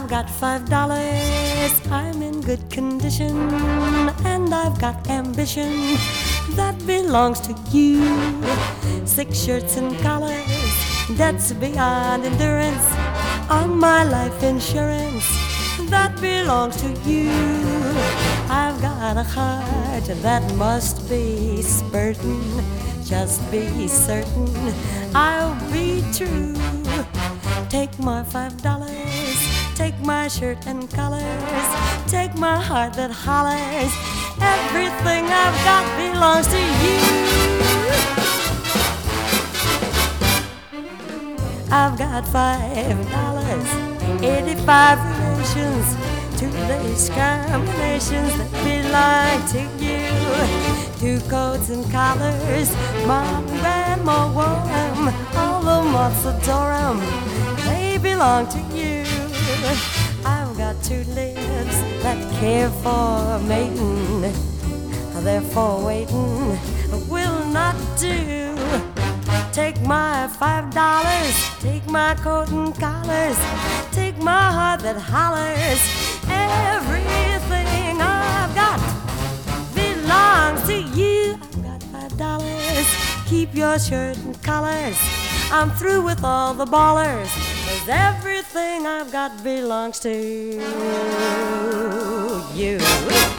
I've got $5, I'm in good condition, and I've got ambition that belongs to you. 6 shirts and collars, debts beyond endurance, on my life insurance that belongs to you. I've got a heart that must be spurtin', just be certain I'll be true. Take my $5, take my shirt and collars, take my heart that hollers, everything I've got belongs to you. I've got $5, 85 relations, 2 lace combinations that belong to you. 2 coats and collars, my grandma wore 'em, all the moths adore 'em, they belong to you. I've got 2 lips that care for mating, they're for waiting, will not do. Take my $5, take my coat and collars, take my heart that hollers, everything I've got belongs to you. I've got $5, keep your shirt and collars, I'm through with all the ballers, 'cause everything I've got belongs to you.